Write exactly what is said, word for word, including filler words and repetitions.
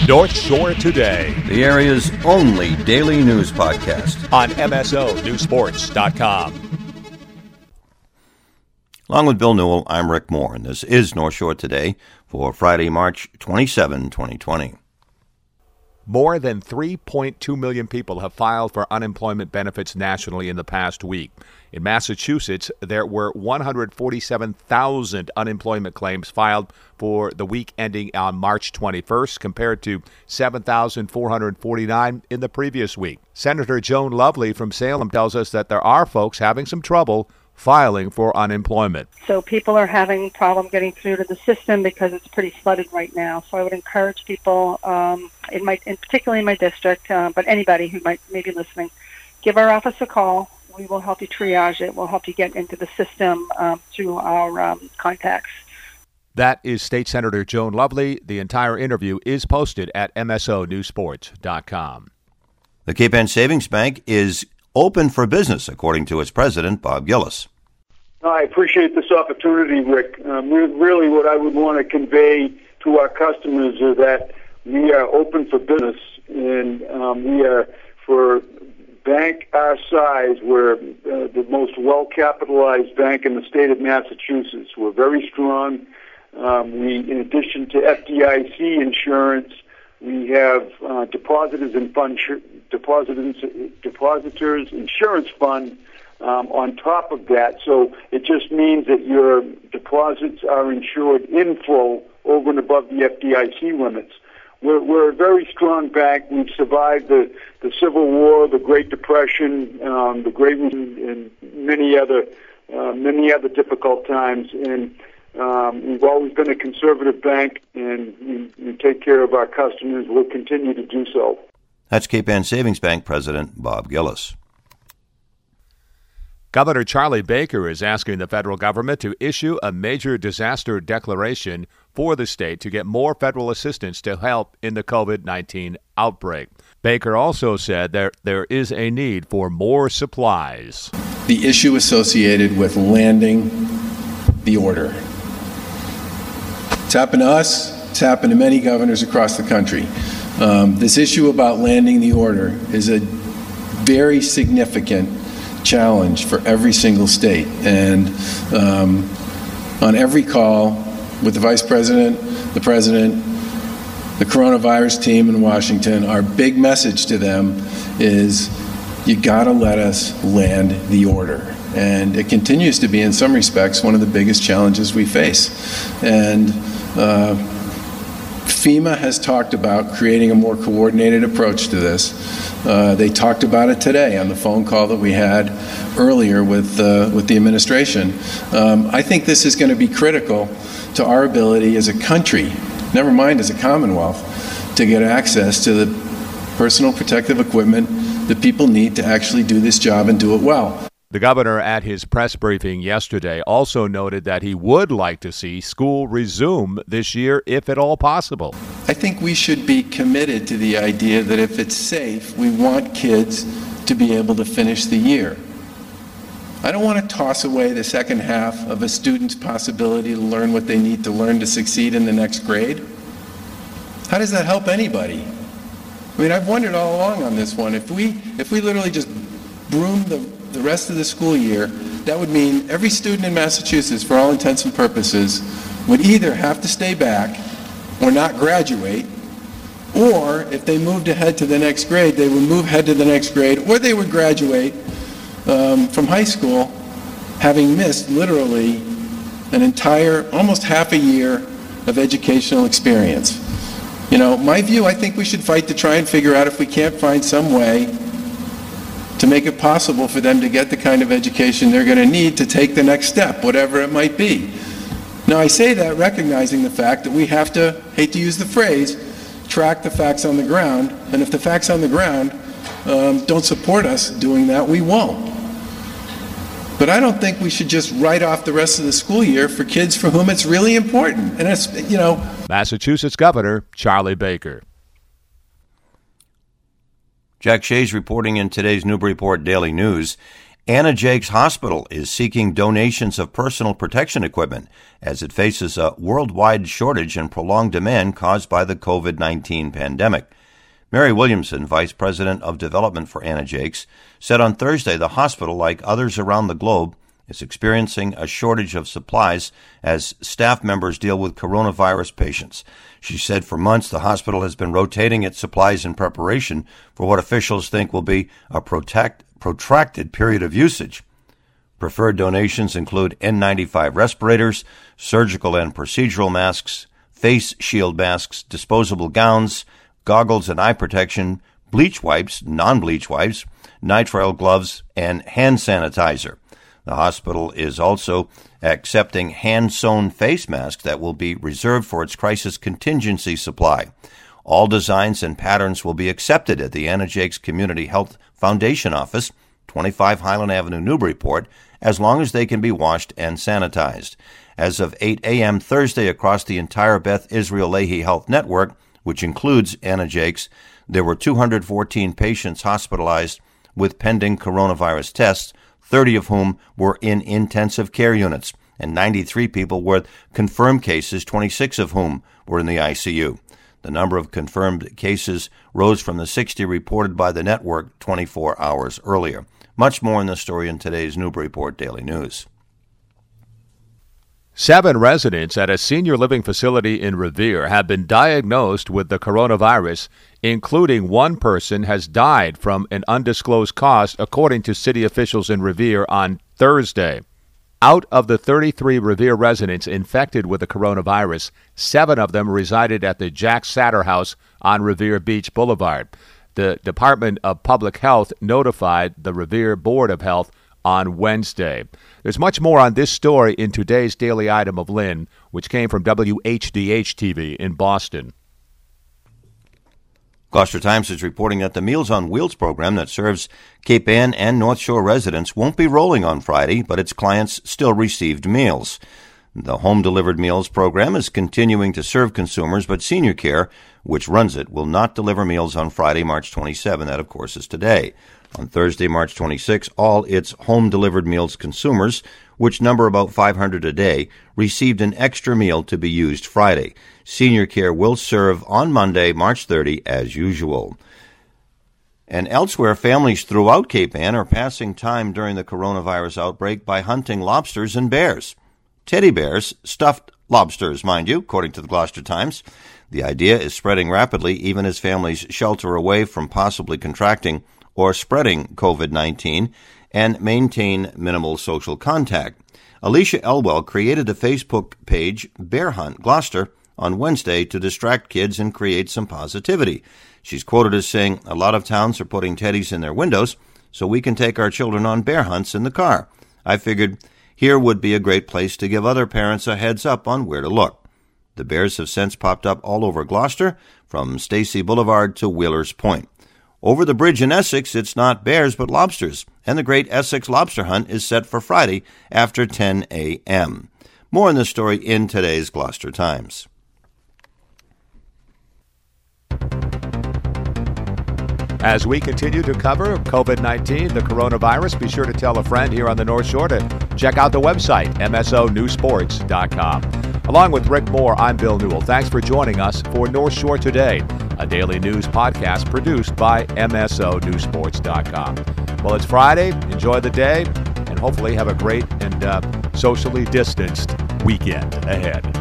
North Shore Today, the area's only daily news podcast, on M S O News Sports dot com. Along with Bill Newell, I'm Rick Moore, and this is North Shore Today for Friday, March twenty-seventh, twenty twenty. More than three point two million people have filed for unemployment benefits nationally in the past week. In Massachusetts, there were one hundred forty-seven thousand unemployment claims filed for the week ending on March twenty-first, compared to seven thousand four hundred forty-nine in the previous week. Senator Joan Lovely from Salem tells us that there are folks having some trouble filing for unemployment. So people are having problem getting through to the system because it's pretty flooded right now. So I would encourage people, um, in my, in particularly in my district, uh, but anybody who might, may be listening, give our office a call. We will help you triage it. We'll help you get into the system um, through our um, contacts. That is State Senator Joan Lovely. The entire interview is posted at M S O News Sports dot com. The Cape Ann Savings Bank is open for business, according to its president, Bob Gillis. I appreciate this opportunity, Rick. Um, re- really what I would want to convey to our customers is that we are open for business, and um, we are, for bank our size, we're uh, the most well-capitalized bank in the state of Massachusetts. We're very strong. Um, we, in addition to F D I C insurance, we have uh, depositors and fund sh- depositors, depositors insurance fund um, on top of that. So it just means that your deposits are insured in full over and above the F D I C limits. We're, we're a very strong bank. We've survived the, the Civil War, the Great Depression, um, the Great and many other uh, many other difficult times. And um, we've always been a conservative bank, and we, we take care of our customers. We'll continue to do so. That's Cape Ann Savings Bank President Bob Gillis. Governor Charlie Baker is asking the federal government to issue a major disaster declaration for the state to get more federal assistance to help in the covid nineteen outbreak. Baker also said there there is a need for more supplies. The issue associated with landing the order. It's happened to us. It's happened to many governors across the country. Um, this issue about landing the order is a very significant challenge for every single state. And um, on every call with the Vice President, the President, the coronavirus team in Washington, our big message to them is, you gotta let us land the order. And it continues to be, in some respects, one of the biggest challenges we face. And uh, FEMA has talked about creating a more coordinated approach to this. Uh, they talked about it today on the phone call that we had earlier with uh, with the administration. Um, I think this is going to be critical to our ability as a country, never mind as a Commonwealth, to get access to the personal protective equipment that people need to actually do this job and do it well. The governor at his press briefing yesterday also noted that he would like to see school resume this year if at all possible. I think we should be committed to the idea that if it's safe, we want kids to be able to finish the year. I don't want to toss away the second half of a student's possibility to learn what they need to learn to succeed in the next grade. How does that help anybody? I mean, I've wondered all along on this one. If we, if we literally just broom the the rest of the school year, that would mean every student in Massachusetts, for all intents and purposes, would either have to stay back or not graduate, or if they moved ahead to the next grade, they would move ahead to the next grade, or they would graduate um, from high school having missed literally an entire, almost half a year of educational experience. You know, my view, I think we should fight to try and figure out if we can't find some way to make it possible for them to get the kind of education they're going to need to take the next step, whatever it might be. Now, I say that recognizing the fact that we have to, hate to use the phrase, track the facts on the ground, and if the facts on the ground um, don't support us doing that, we won't. But I don't think we should just write off the rest of the school year for kids for whom it's really important. And it's, you know. Massachusetts Governor Charlie Baker. Jack Shays reporting in today's Newburyport Daily News. Anna Jakes Hospital is seeking donations of personal protection equipment as it faces a worldwide shortage and prolonged demand caused by the covid nineteen pandemic. Mary Williamson, Vice President of Development for Anna Jakes, said on Thursday the hospital, like others around the globe, is experiencing a shortage of supplies as staff members deal with coronavirus patients. She said for months the hospital has been rotating its supplies in preparation for what officials think will be a protect, protracted period of usage. Preferred donations include N ninety-five respirators, surgical and procedural masks, face shield masks, disposable gowns, goggles and eye protection, bleach wipes, non-bleach wipes, nitrile gloves, and hand sanitizer. The hospital is also accepting hand-sewn face masks that will be reserved for its crisis contingency supply. All designs and patterns will be accepted at the Anna Jakes Community Health Foundation office, twenty-five Highland Avenue, Newburyport, as long as they can be washed and sanitized. As of eight a.m. Thursday, across the entire Beth Israel Lahey Health Network, which includes Anna Jakes, there were two hundred fourteen patients hospitalized with pending coronavirus tests, thirty of whom were in intensive care units, and ninety-three people were confirmed cases, twenty-six of whom were in the I C U. The number of confirmed cases rose from the sixty reported by the network twenty-four hours earlier. Much more in the story in today's Newburyport Daily News. Seven residents at a senior living facility in Revere have been diagnosed with the coronavirus, including one person has died from an undisclosed cause, according to city officials in Revere on Thursday. Out of the thirty-three Revere residents infected with the coronavirus, seven of them resided at the Jack Satter House on Revere Beach Boulevard. The Department of Public Health notified the Revere Board of Health on Wednesday. There's much more on this story in today's Daily Item of Lynn, which came from W H D H T V in Boston. Gloucester Times is reporting that the Meals on Wheels program that serves Cape Ann and North Shore residents won't be rolling on Friday, but its clients still received meals. The home-delivered meals program is continuing to serve consumers, but Senior Care, which runs it, will not deliver meals on Friday, March twenty-seventh. That, of course, is today. On Thursday, March twenty-sixth, all its home-delivered meals consumers, which number about five hundred a day, received an extra meal to be used Friday. Senior Care will serve on Monday, March thirtieth, as usual. And elsewhere, families throughout Cape Ann are passing time during the coronavirus outbreak by hunting lobsters and bears. Teddy bears, stuffed lobsters, mind you, according to the Gloucester Times. The idea is spreading rapidly even as families shelter away from possibly contracting or spreading covid nineteen and maintain minimal social contact. Alicia Elwell created a Facebook page, Bear Hunt Gloucester, on Wednesday to distract kids and create some positivity. She's quoted as saying, "A lot of towns are putting teddies in their windows so we can take our children on bear hunts in the car. I figured here would be a great place to give other parents a heads up on where to look." The bears have since popped up all over Gloucester, from Stacy Boulevard to Wheelers Point. Over the bridge in Essex, it's not bears but lobsters, and the Great Essex Lobster Hunt is set for Friday after ten a.m. More on this story in today's Gloucester Times. As we continue to cover covid nineteen, the coronavirus, be sure to tell a friend here on the North Shore to check out the website, M S O news sports dot com. Along with Rick Moore, I'm Bill Newell. Thanks for joining us for North Shore Today, a daily news podcast produced by M S O news sports dot com. Well, it's Friday. Enjoy the day, and hopefully have a great and uh, socially distanced weekend ahead.